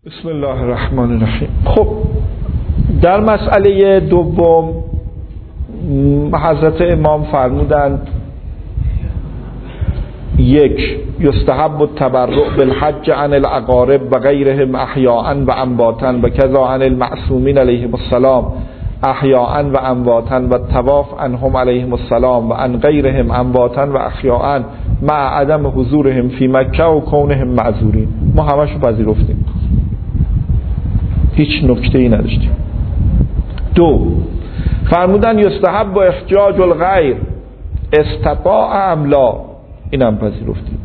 بسم الله الرحمن الرحیم. خب در مسئله دوم حضرت امام فرمودند یک، یستحب التبرع بالحج عن الاقارب و غیرهم احیاء و امواتا و کذا عن المعصومین علیهم السلام احیاء و امواتا و الطواف عنهم علیهم السلام و عن غیرهم امواتا و احیاء مع عدم حضورهم فی مکه و کونهم معذورین. ما همشو پذیرفتیم، هیچ نکته ای نداشتیم. دو، فرمودن یستحب و احجاج الغیر استطاع ام لا، اینم پذیرفتیم.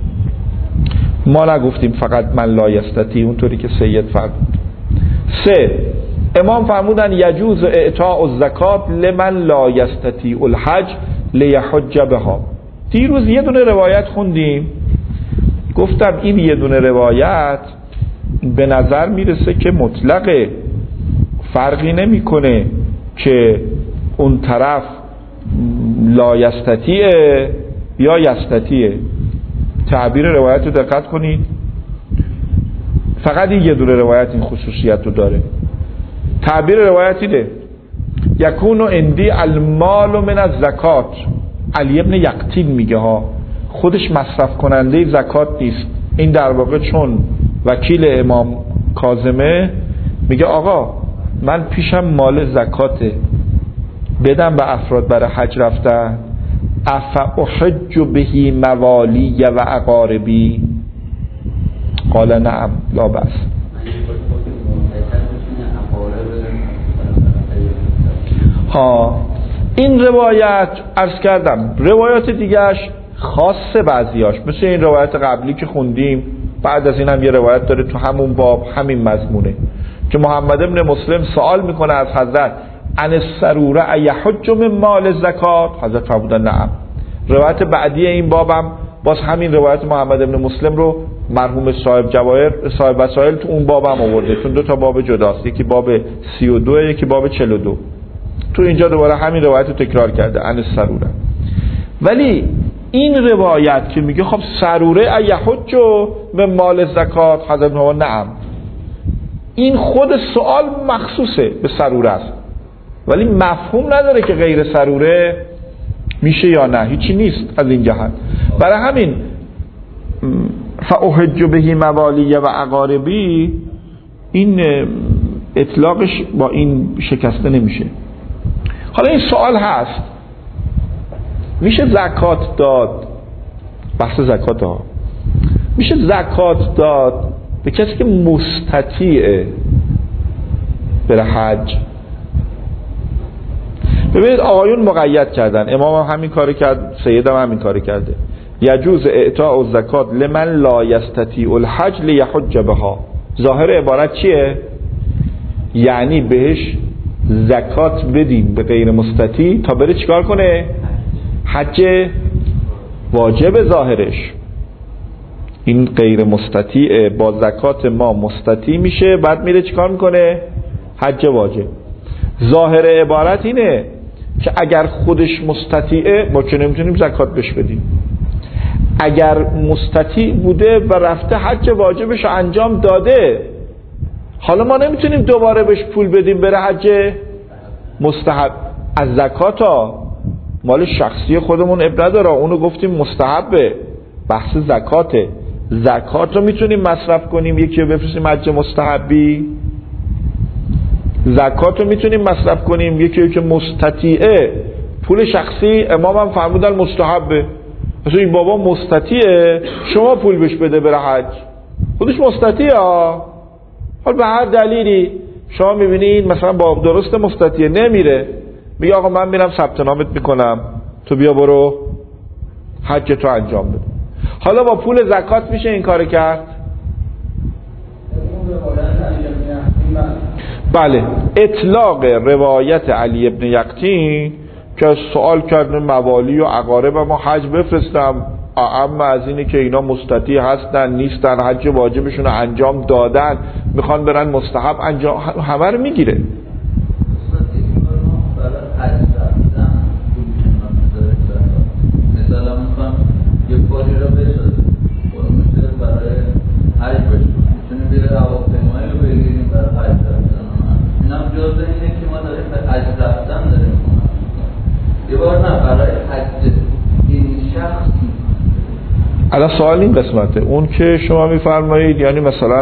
ما نگفتیم فقط من لا یستطیع، اونطوری که سید فرمود. سه، امام فرمودن یجوز اعطاء الزکات لمن لا یستطیع الحج لیحج بها. دیروز یه دونه روایت خوندیم، گفتم این یه دونه روایت به نظر میرسه که مطلقه، فرقی نمیکنه که اون طرف لا یستطیعه یا یستطیعه. تعبیر روایت رو دقت کنید، فقط این یه دونه روایت این خصوصیت رو داره. تعبیر روایت اینه یکونو اندی المال من الزکات. علی ابن یقطین میگه ها، خودش مصرف کننده زکات نیست. این در واقع چون وکیل امام کاظمه میگه آقا من پیشم مال زکاته، بدم به افراد برای حج رفتن، افاحج بهی موالی و اقاربی؟ قال نعم لا بأس. ها این روایت عرض کردم، روایات دیگهش خاصه بعضیاش، مثل این روایت قبلی که خوندیم، بعد از این هم یه روایت داره تو همون باب همین مضمونه که محمد ابن مسلم سوال میکنه از حضرت عن السروره ایحج من مال زکات، حضرت فرمودن نعم. روایت بعدی این بابم باز همین روایت محمد ابن مسلم رو مرحوم صاحب جواهر صاحب وسائل تو اون بابم آورده، چون دو تا باب جداست، یکی باب 32 یکی باب 42. تو اینجا دوباره همین روایت رو تکرار کرده عن السروره. ولی این روایت که میگه خب سروره ایحج به مال زکات، حضرت فرمودن نعم، این خود سوال مخصوصه به سروره است، ولی مفهوم نداره که غیر سروره میشه یا نه، هیچی نیست از این جهت. برای همین فاحج بهی موالی و اقاربی، این اطلاقش با این شکسته نمیشه. حالا این سوال هست، میشه زکات داد، بحث زکات ها، میشه زکات داد به کسی که مستطیعه بره حج؟ ببینید آقایون مقید کردن، امام هم همین کاری کرد، سید هم همین کاری کرده، یجوز اعطاء الزکات لمن لا یستطیع الحج لیحج بها. ظاهر عبارت چیه؟ یعنی بهش زکات بدیم به غیر مستطیع تا بره چیکار کنه؟ حج واجب. ظاهرش این غیر مستطیع با زکات ما مستطیع میشه، بعد میره چیکار میکنه؟ حج واجب. ظاهر عبارت اینه که اگر خودش مستطیعه ما که نمیتونیم زکات بهش بدیم، اگر مستطیع بوده و رفته حج واجبش رو انجام داده، حالا ما نمیتونیم دوباره بهش پول بدیم بره حج مستحب. از زکات ها مال شخصی خودمون اب نداره، اونو گفتیم مستحبه، بحث زکاته. زکات رو میتونیم مصرف کنیم یکی رو بفرستیم حج مستحبی؟ زکات رو میتونیم مصرف کنیم یکی رو که مستطیعه، پول شخصی امام هم فرمودن مستحبه، مثلا این بابا مستطیعه شما پول بهش بده بره حج، خودش مستطیعه. حالا به هر دلیلی شما میبینید مثلا با درست مستطیعه نمیره، میگه آقا من میرم ثبت نامت میکنم تو بیا برو حج تو انجام بده. حالا با پول زکات میشه این کار کرد؟ بله. اطلاق روایت علی ابن یقطین که سوال کردن موالی و اقارب ما حج بفرستم، اما از اینه که اینا مستطیع هستن نیستن، حج واجبشون رو انجام دادن میخوان برن مستحب انجام، همه رو میگیره. مثلا میخوام یه کاری رو بسازم برای حج باشه، میتونه بیره هواپیما حج رفتن داره یه بار نه برای حج این شخص. الان سوال این قسمته، اون که شما میفرمایید یعنی مثلا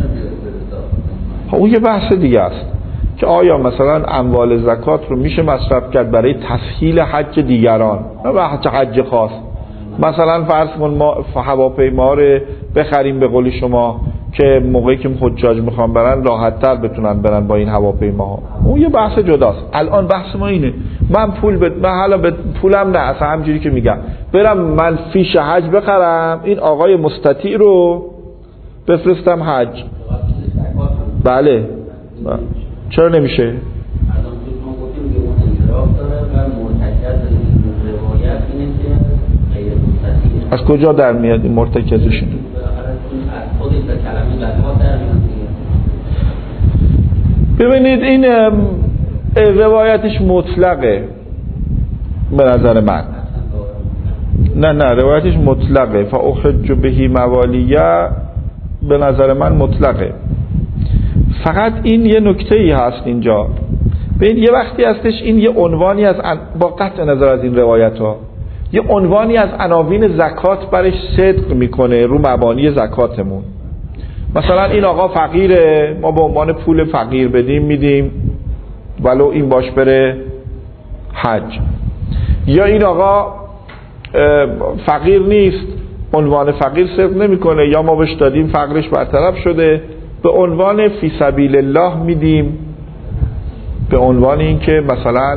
اون یه بحث دیگه است که آیا مثلا اموال زکات رو میشه مصرف کرد برای تسهیل حج دیگران، نه به حج خاص. مثلا فرض کن ما هواپیما رو بخریم به قول شما که موقعی که حجاج میخوان برن راحت تر بتونن برن با این هواپیماها، اون یه بحث جداست. الان بحث ما اینه من حالا به پولم نه، اصلا همجوری که میگم برم من فیش حج بخرم، این آقای مستطیع رو بفرستم حج. بله چرا نمیشه؟ از کجا در میاد این مرتکزشون؟ ببینید این روایتش مطلقه به نظر من. نه روایتش مطلقه، فاحج بهی موالیه به نظر من مطلقه. فقط این یه نکته‌ای هست اینجا، ببین یه وقتی هستش این یه عنوانی از با قطع نظر از این روایت ها یه عنوانی از عناوین زکات برش صدق میکنه رو مبانی زکاتمون. مثلا این آقا فقیره، ما به عنوان پول فقیر بدیم میدیم ولو این باش بره حج. یا این آقا فقیر نیست، عنوان فقیر صدق نمیکنه، یا ما بهش دادیم فقرش برطرف شده، به عنوان فی سبیل الله میدیم، به عنوان این که مثلا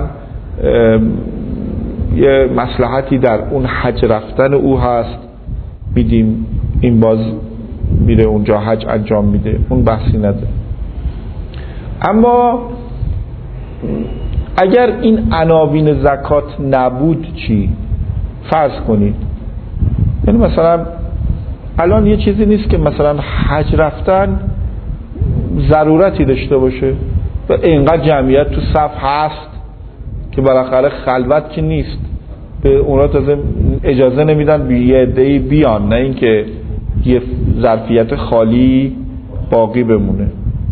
یه مصلحتی در اون حج رفتن او هست میدیم، این باز میره اونجا حج انجام میده، اون بحثی نداره. اما اگر این عناوین زکات نبود چی؟ فرض کنید یعنی مثلا الان یه چیزی نیست که مثلا حج رفتن ضرورتی داشته باشه و اینقدر جمعیت تو صف هست که بالاخره خلوت که نیست، به اونا تازه اجازه نمیدن یه عده‌ای بیان، نه اینکه یه ظرفیت خالی باقی بمونه.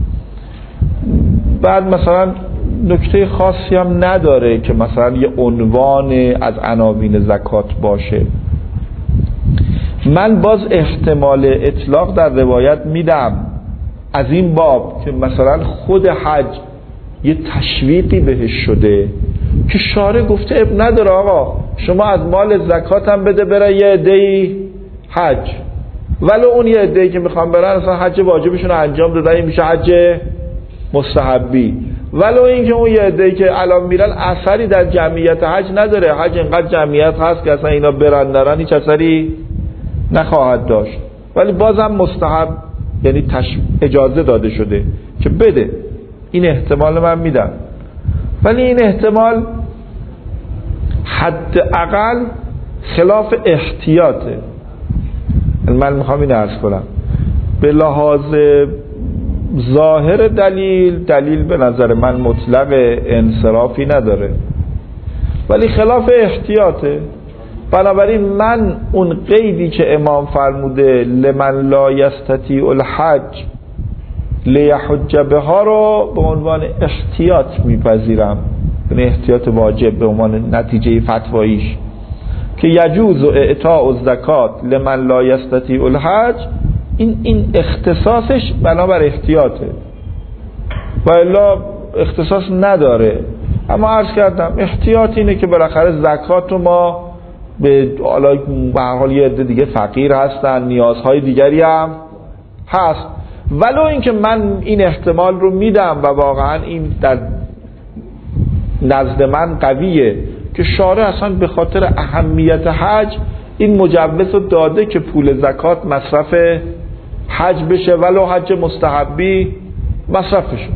بعد مثلا نکته خاصی هم نداره که مثلا یه عنوان از عناوین زکات باشه. من باز احتمال اطلاق در روایت میدم از این باب که مثلا خود حج یه تشویقی بهش شده که شارع گفته اب نداره آقا شما از مال زکات هم بده بره یه عده‌ای حج، ولو اون یه عده‌ای که میخوان برن اصلا حج واجبشون انجام دادن، این میشه حج مستحبی، ولو این که اون یه عده‌ای که الان میرن اثری در جمعیت حج نداره، حج اینقدر جمعیت هست که اصلا اینا برن نرن هیچ اثری نخواهد داشت، ولی بازم مستحب یعنی اجازه داده شده که بده. این احتمال من میدم، ولی این احتمال حداقل خلاف احتیاطه. من میخوام این عرض کنم به لحاظ ظاهر دلیل به نظر من مطلق انصرافی نداره، ولی خلاف احتیاطه. بنابراین من اون قیدی که امام فرموده لمن لا یستطیع الحج لیحج بها رو به عنوان احتیاط میپذیرم، یعنی احتیاط واجب به عنوان نتیجه فتواییش که یجوز اعطاء الزکات لمن لا یستطیع الحج، این اختصاصش بنابر احتیاطه و الا اختصاص نداره. اما عرض کردم احتیاط اینه که بالاخره زکات رو ما به هر حال یه عده دیگه فقیر هستن، نیازهای دیگری هم هست، ولو اینکه من این احتمال رو میدم و واقعا این در نزد من قویه که شارع اصلا به خاطر اهمیت حج این مجوز رو داده که پول زکات مصرف حج بشه، ولو حج مستحبی مصرف بشه.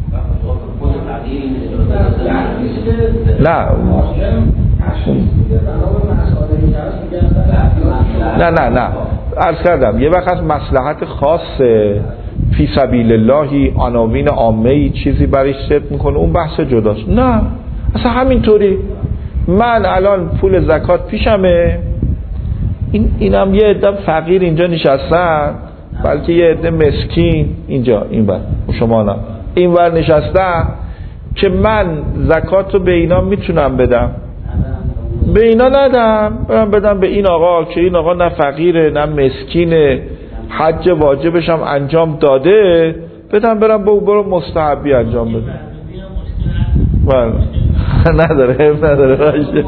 نه عرض کردم یه وقت از مصلحت خاصه فی سبیل اللهی عناوین عامه‌ای چیزی برایش ست میکنه، اون بحث جداست. نه اصلا همینطوری من الان پول زکات پیشمه، اینم یه عده فقیر اینجا نشستن، بلکه یه عده مسکین اینجا این بر شما نه این ور نشستن، که من زکات رو به اینا میتونم بدم، به اینا ندم، بدم به این آقا که این آقا نه فقیره نه مسکینه، حج واجبش هم انجام داده، بدم برم برو مستحبی انجام بده. بله نداره باشه.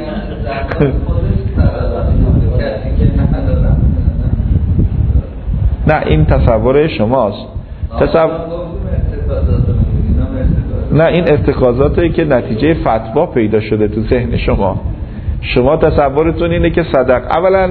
نه این تصور شماست. نه این ارتکازاتی که نتیجه فتوا پیدا شده تو ذهن شما تصورتون اینه که اولا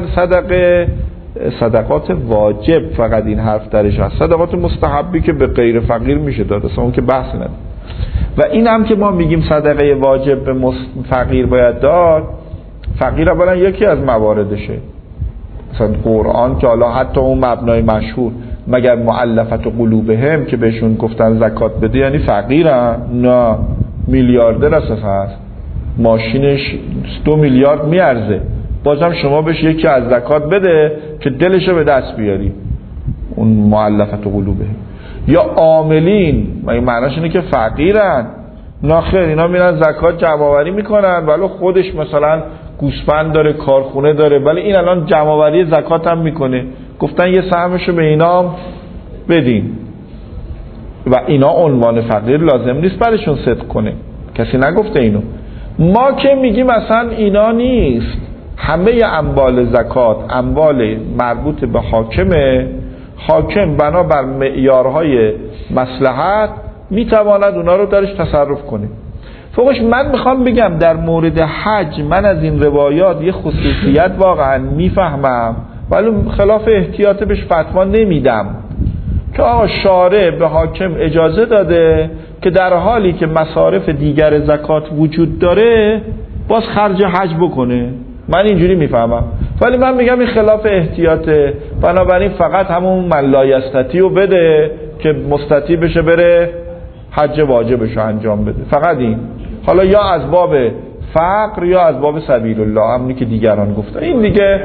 صدقات واجب فقط این حرف درش هست، صدقات مستحبی که به غیر فقیر میشه داد، اصلا اون که بحث نداره. و این هم که ما میگیم صدقه واجب به فقیر باید داد، فقیر اولا یکی از مواردشه، مثلا قرآن که حالا حتی اون مبنای مشهور مگر مؤلفت قلوبهم که بهشون گفتن زکات بده یعنی فقیرن؟ نه، میلیاردر هست، ماشینش 2 میلیارد میارزه، بازم شما بهش یکی از زکات بده که دلشو به دست بیاری، اون مؤلفت قلوبهم. یا عاملین معناش اینه که فقیرن؟ نه خیر، اینا میرن زکات جمع آوری میکنن ولی خودش مثلا گوسفند داره، کارخونه داره، ولی این الان جمع آوری زکات هم میکنه، گفتن یه سهمشو به اینا بدین و اینا عنوان فقیر لازم نیست برشون صدق کنه، کسی نگفته اینو. ما که میگیم اصلا اینا نیست، همه اموال زکات اموال مربوط به حاکمه، حاکم بنابر معیارهای مصلحت میتواند اونا رو درش تصرف کنه. فوقش من میخوام بگم در مورد حج من از این روایات یه خصوصیت واقعا میفهمم ولی خلاف احتیاط بهش فتوا نمیدم که آقا شارع به حاکم اجازه داده که در حالی که مصارف دیگر زکات وجود داره باز خرج حج بکنه، من اینجوری میفهمم، ولی من میگم این خلاف احتیاطه، بنابراین فقط همون من لا یستطیع رو بده که مستطیع بشه بره حج واجبش رو انجام بده، فقط این، حالا یا از باب فقر یا از باب سبیل الله، همونی که دیگران گفتن. این دیگه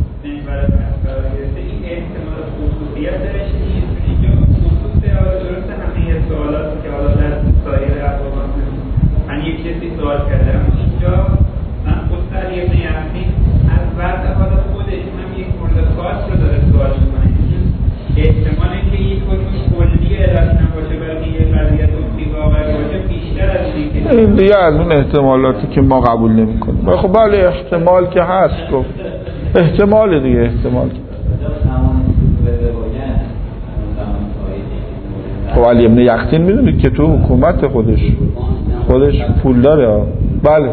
سوال کردم اینجا من خودتر یه نیازی از وضع حال خودش هم یک مورد خاص رو داره سوال میکنه، احتماله که یک حکم کلی ارائه نباشه بلکه یه قضیت اصلی واقع باشه بیشتر از دیگه، این دیگه از اون احتمالاتی که ما قبول نمی کنیم. خب بله احتمال که هست، گفت احتمال دیگه، احتمال خب علی ابن یقطین میدونید که تو حکومت خودش پول داره. بله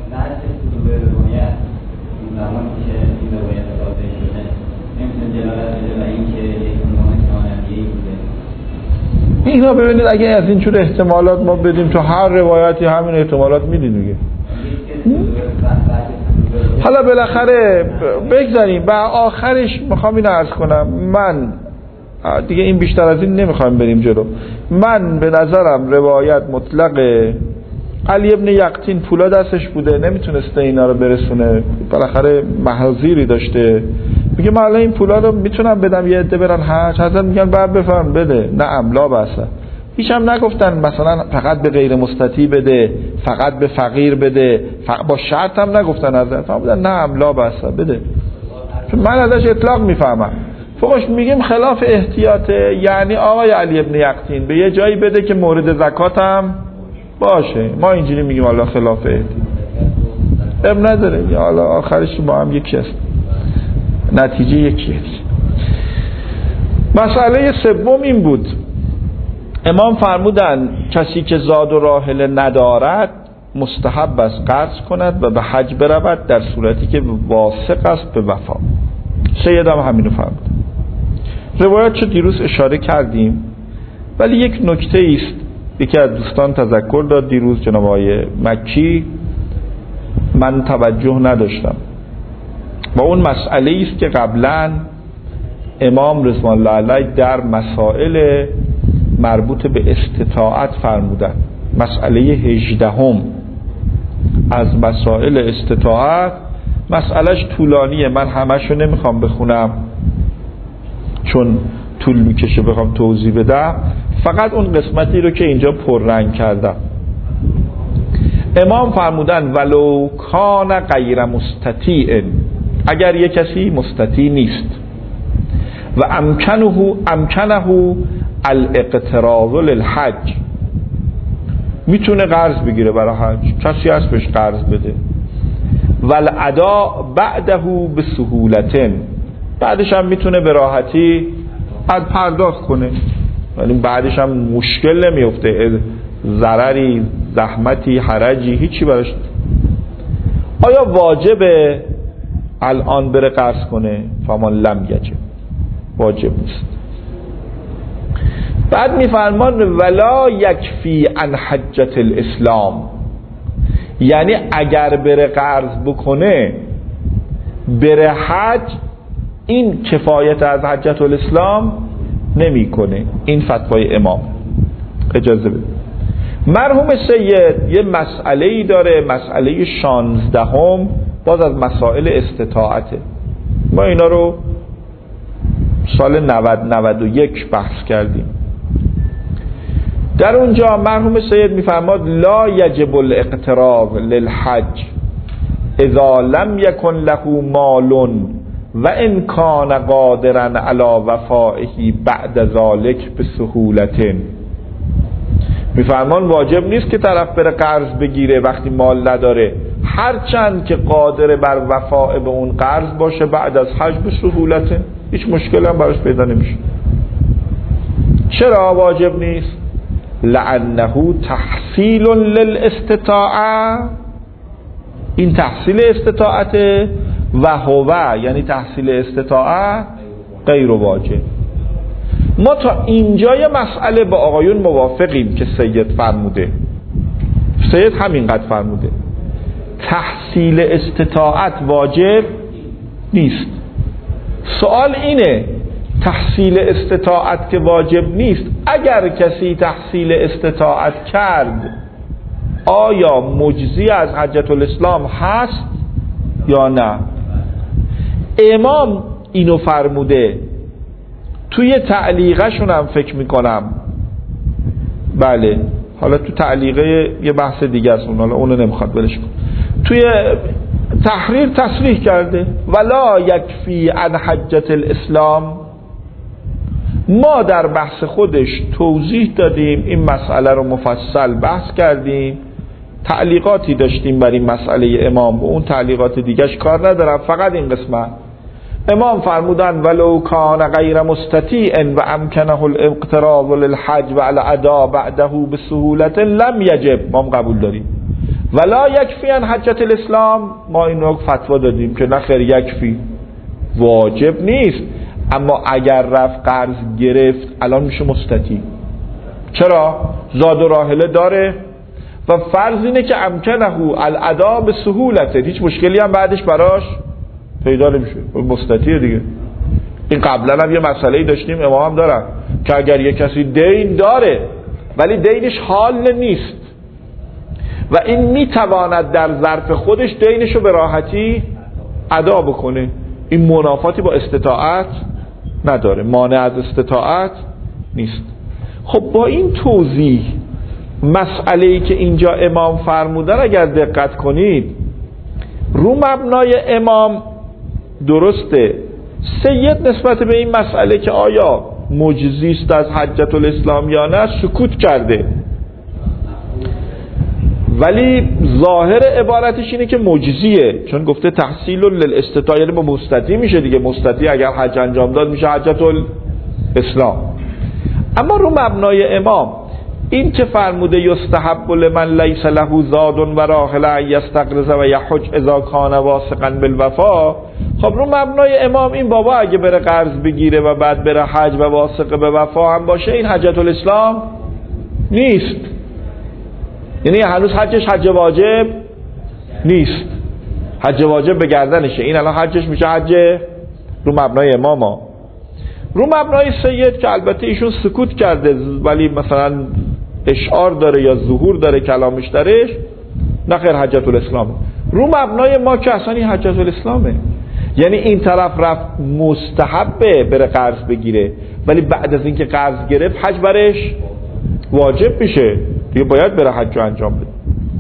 اینا ببینید اگه از این جور احتمالات ما بدیم تو هر روایتی همین احتمالات میدید دیگه. حالا بالاخره بگذاریم و آخرش میخوام این عرض کنم، من دیگه این بیشتر از این نمیخوایم بریم جلو، من به نظرم روایت مطلقه، علی ابن یقطین پولا دستش بوده نمیتونسته اینا رو برسونه، بالاخره محاذیری داشته، میگه من الان این پولا رو میتونم بدم یه عده برن حج، حضرت میگن بعد بفرم بده، نه املا بسه، هیچ هم نگفتن مثلا فقط به غیر مستطیع بده، فقط به فقیر بده، با شرط هم نگفتن، حضرت هم بودن نه املا بسه بده، چون من ازش اطلاق میفهمم. فوقش میگیم خلاف احتیاطه، یعنی آقای علی ابن یقطین به یه جایی بده که مورد زکات هم باشه، ما اینجوری میگیم حالا خلاف احتیاط اب نداره، یا حالا آخرش با هم یکی است، نتیجه یکیه. مسئله سوم این بود، امام فرمودن کسی که زاد و راحله ندارد مستحب است قرض کند و به حج برود در صورتی که واثق است به وفا. سیدم همینو فرمود. روایت چه دیروز اشاره کردیم، ولی یک نکته است یکی از دوستان تذکر داد دیروز، جناب آقای مکی، من توجه نداشتم و اون مسئله است که قبلا امام رضوان الله علیه در مسائل مربوط به استطاعت فرمودن، مسئله 18 از مسائل استطاعت، مسئلهش طولانیه، من همشو نمیخوام بخونم چون طول میکشه بخوام توضیح بدم، فقط اون قسمتی رو که اینجا پررنگ کردم امام فرمودن ولو کان غیر مستطیع، اگر یک کسی مستطیع نیست و امکنه الاقتراض للحج، میتونه قرض بگیره برای حج، کسی هست بهش قرض بده، والاداء بعده بسهولة، بعدش هم میتونه به راحتی پرداخت کنه، ولی بعدش هم مشکل نمیفته، ضرری، زحمتی، حرجی، هیچی براش. آیا واجبه الان بره قرض کنه؟ فمان لم یجب، واجب نیست. بعد میفرمان ولا یکفی عن حجة الاسلام، یعنی اگر بره قرض بکنه بره حج، این کفایت از حجة الاسلام نمیکنه. این فتوای امام. اجازه بده. مرحوم سید یه مسئله‌ای داره، مسئله 16 باز از مسائل استطاعته. ما اینا رو سال 91 بحث کردیم. در اونجا مرحوم سید میفرماد لا یجب الاقتراض للحج اذا لم یکن له مال و ان کان قادرا علی وفائه بعد ذلك بسهولة. میفرمان واجب نیست که طرف بره قرض بگیره وقتی مال نداره، هرچند که قادر بر وفاء به اون قرض باشه بعد از حج به سهولته، هیچ مشکل هم براش پیدا نمیشه. چرا واجب نیست؟ لعنه تحصیل للاستطاعه، این تحصیل استطاعته، و هو یعنی تحصیل استطاعه غیر واجب. ما تا اینجای مسئله با آقایون موافقیم که سید فرموده، سید همینقدر فرموده تحصیل استطاعت واجب نیست. سوال اینه تحصیل استطاعت که واجب نیست، اگر کسی تحصیل استطاعت کرد آیا مجزی از حجة الاسلام هست یا نه؟ امام اینو فرموده، توی تعلیقشون هم فکر میکنم، بله حالا تو تعلیقه یه بحث دیگه است، حالا اونو نمیخواد بلش کن، توی تحریر تصریح کرده ولا یکفی عن حجة الاسلام. ما در بحث خودش توضیح دادیم، این مسئله رو مفصل بحث کردیم، تعلیقاتی داشتیم بر این مسئله امام، و اون تعلیقات دیگهش کار ندارم، فقط این قسمت. امام فرمودن ولو کان غیر مستطیع و امکنه الاقتراض للحج و الاداء بعده بسهولة لم یجب، ما هم قبول داریم. ولا یکفی عن حجة الاسلام، ما این رو فتوا دادیم که نخیر یکفی، واجب نیست، اما اگر رفت قرض گرفت الان میشه مستطیع. چرا؟ زاد و راحله داره و فرض اینه که امکنه الاداء بسهولة، هیچ مشکلی هم بعدش براش پیدا نمیشه، مستطیع دیگه. این قبلا هم یه مسئله‌ای داشتیم، امام هم دارن که اگر یه کسی دین داره ولی دینش حال نیست و این میتواند در ظرف خودش دینشو به راحتی ادا بکنه، این منافاتی با استطاعت نداره، مانع از استطاعت نیست. خب با این توضیح مسئله‌ای که اینجا امام فرمودن اگر دقت کنید رو مبنای امام درسته، سید نسبت به این مسئله که آیا مجزی است از حجة الاسلام یا نه سکوت کرده، ولی ظاهر عبارتش اینه که مجزیه، چون گفته تحصیل للاستطاعه، یعنی با مستطیع میشه دیگه، مستطیع اگر حج انجام داد میشه حجة الاسلام. اما رو مبنای امام این که فرموده یستحب لمن لیس له زاد و راحله یستقرض و یحج اذا کان واثقا بالوفا، خب رو مبنای امام این بابا اگه بره قرض بگیره و بعد بره حج و واثق به وفا هم باشه این حجة الاسلام نیست، یعنی هنوز حجش حج واجب نیست، حج واجب به گردنشه، این الان حجش میشه حج رو مبنای امام. رو مبنای سید که البته ایشون سکوت کرده ولی مثلا اشعار داره یا ظهور داره کلامش درش، نخیر حجة الاسلامه. رو مبنای ما که اصلا این حجة الاسلامه، یعنی این طرف رفت مستحبه بره قرض بگیره ولی بعد از اینکه قرض گرفت حج برش واجب میشه دیگه، باید بره حج رو انجام بده.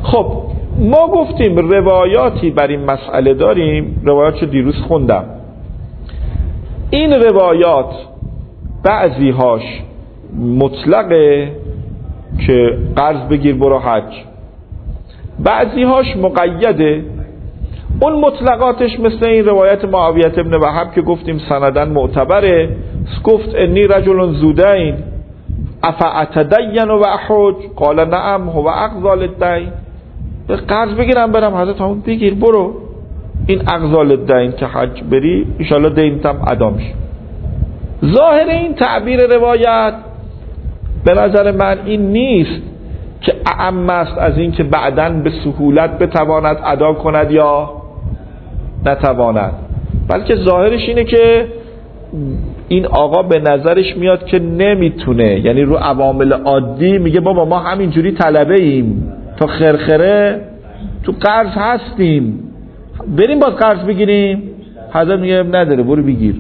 خب ما گفتیم روایاتی بر این مسئله داریم، روایاتشو دیروز خوندم. این روایات بعضیهاش مطلقه که قرض بگیر برو حج، بعضیهاش مقیده. اون مطلقاتش مثل این روایت معاویه ابن وهب که گفتیم سندن معتبره، گفت انی رجل زودین افاتدین و احج، قال نعم هو اقضال الدین. قرض بگیرم برم، حضرت همون بگیر برو، این اقضال الدین که حج بری انشاءالله دینتم ادا میشه. ظاهر این تعبیر روایت به نظر من این نیست که اعم است از این که بعداً به سهولت بتواند ادا کند یا نتواند، بلکه ظاهرش اینه که این آقا به نظرش میاد که نمیتونه، یعنی رو عوامل عادی میگه بابا ما همینجوری طلبه ایم تا خرخره تو قرض هستیم، بریم باز قرض بگیریم. حضرت میگه نداره برو بگیر.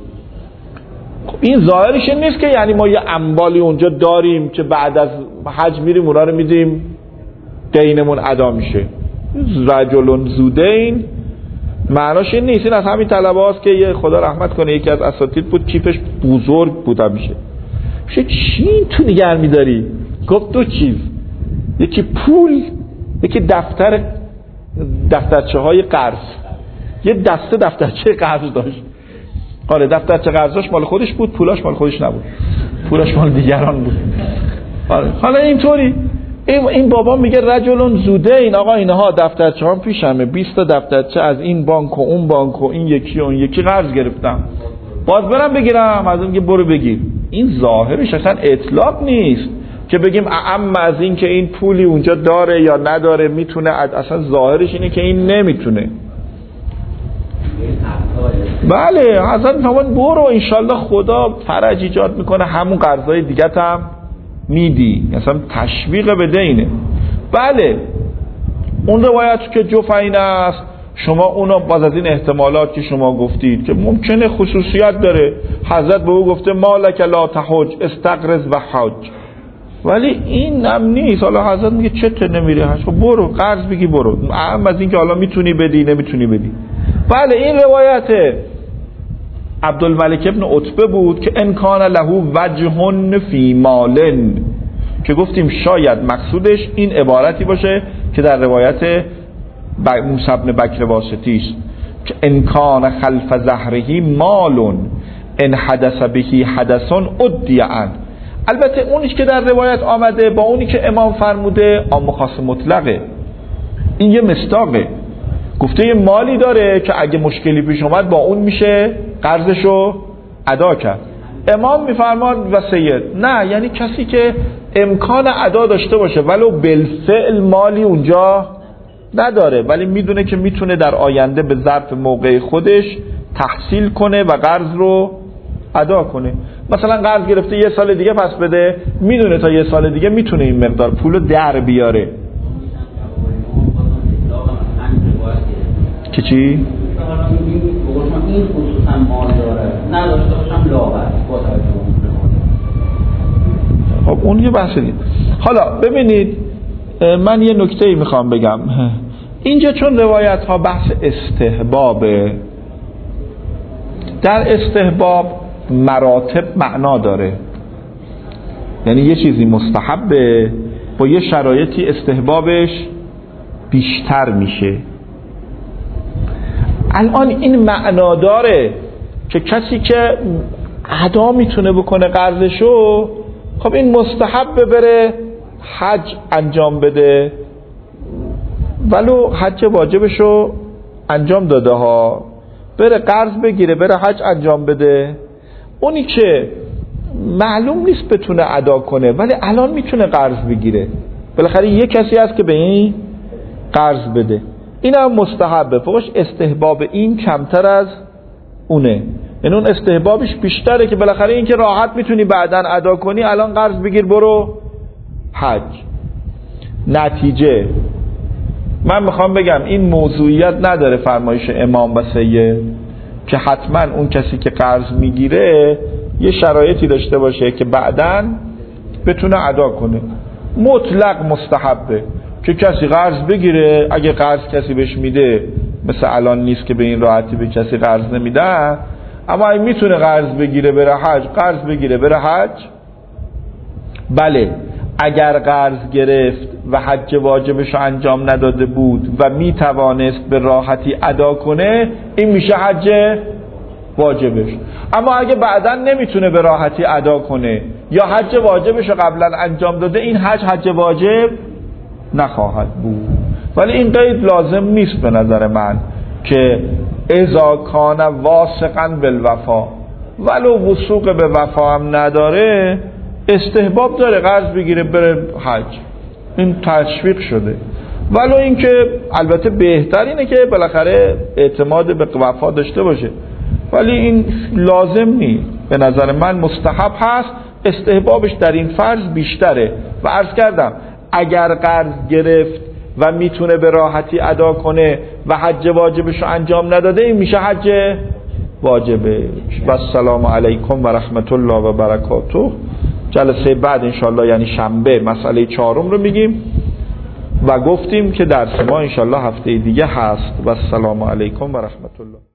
این ظاهرش این نیست که یعنی ما یه اموالی اونجا داریم که بعد از حج میریم اونا رو میدیم دینمون ادا میشه. رجل زودین معناش این نیست. این از همین طلبه هاست که یه خدا رحمت کنه یکی از اساتید بود کیفش بزرگ بود همیشه چی تو نگه میداری؟ گفت دو چیز، یکی پول، یکی دفترچه های قرض. یه دسته دفترچه قرض داشت. آره دفترچه قرضاش مال خودش بود، پولاش مال خودش نبود، پولاش مال دیگران بود. آره حالا اینطوری این بابا میگه رجلون زوده، این آقا اینها دفترچه هم پیشمه، 20 تا دفترچه از این بانک و اون بانک و این یکی و اون یکی قرض گرفتم، باز برم بگیرم. از میگه برو بگیر. این ظاهرش اصلا اطلاق نیست که بگیم اعم از این که این پولی اونجا داره یا نداره میتونه، اصلا ظاهرش اینه که این نمیتونه. بله حضرت فرمان برو انشالله خدا فرج ایجاد میکنه، همون قرضای دیگه هم میدی، اصلا تشویق به دینه. بله اون روایت که جفین است، شما اونو باز از این احتمالات که شما گفتید که ممکنه خصوصیت داره، حضرت به او گفته مالک لا تحج استقرض و حج، ولی این هم نیست. حالا حضرت میگه چته نمیری حج، برو قرض بگی برو، اهم از این که حالا میتونی بدی نمیتونی بدی. بله این روایت عبدالملک ابن عتبه بود که ان کان له وجه فی مالن، که گفتیم شاید مقصودش این عبارتی باشه که در روایت موسی بن بکر واسطی است که ان کان خلف ظهره مال ان حدث به حدث ادی عن. البته اونیش که در روایت آمده با اونی که امام فرموده عام خاص مطلقه، این یه مصداقه. گفته یه مالی داره که اگه مشکلی پیش اومد با اون میشه قرضشو ادا کرد. امام میفرماد و سید نه، یعنی کسی که امکان ادا داشته باشه ولو بالفعل مالی اونجا نداره، ولی میدونه که میتونه در آینده به ظرف موقع خودش تحصیل کنه و قرض رو ادا کنه. مثلا قرض گرفته یه سال دیگه پس بده، میدونه تا یه سال دیگه میتونه این مقدار پولو در بیاره. که چی؟ این خصوصا مال داره نداشته باشم لاغر با خب اون یه بحث دیگه. حالا ببینید من یه نکته‌ای میخوام بگم اینجا، چون روایت ها بحث استحبابه، در استحباب مراتب معنا داره، یعنی یه چیزی مستحبه با یه شرایطی استحبابش بیشتر میشه. الان این معنا داره که کسی که ادا میتونه بکنه قرضشو، خب این مستحب بره حج انجام بده، ولو حج واجبشو انجام داده ها، بره قرض بگیره بره حج انجام بده. اونی که معلوم نیست بتونه ادا کنه ولی الان میتونه قرض بگیره، بالاخره یه کسی هست که به این قرض بده، این هم مستحبه. فوقش استحباب این کمتر از اونه، یعنی اون استحبابش بیشتره که بالاخره این که راحت میتونی بعداً ادا کنی، الان قرض بگیر برو حج. نتیجه من میخوام بگم این موضوعیت نداره فرمایش امام و سید که حتما اون کسی که قرض میگیره یه شرایطی داشته باشه که بعداً بتونه ادا کنه. مطلق مستحبه، که کسی قرض بگیره، اگه قرض کسی بهش میده مثل الان نیست که به این راحتی به کسی قرض نمیدن، اما اگه میتونه قرض بگیره بره حج، قرض بگیره بره حج. بله اگر قرض گرفت و حج واجبش رو انجام نداده بود و میتوانست به راحتی ادا کنه، این میشه حج واجبش. اما اگه بعداً نمیتونه به راحتی ادا کنه یا حج واجبش رو قبلا انجام داده، این حج واجب نخواهد بود. ولی این قید لازم نیست به نظر من که اذا کان واثقا بالوفا، ولو وثوق به وفا هم نداره استحباب داره قرض بگیره بره حج، این تشویق شده. ولو اینکه البته بهتر اینه که بالاخره اعتماد به وفا داشته باشه، ولی این لازم نیست. به نظر من مستحب هست، استحبابش در این فرض بیشتره. و عرض کردم اگر قرض گرفت و میتونه به راحتی ادا کنه و حج واجبش رو انجام نداده، این میشه حج واجبه. و السلام علیکم و رحمت الله و برکاته. جلسه بعد انشالله یعنی شنبه مسئله 4 رو میگیم و گفتیم که درس ما انشالله هفته دیگه هست. و السلام علیکم و رحمت الله.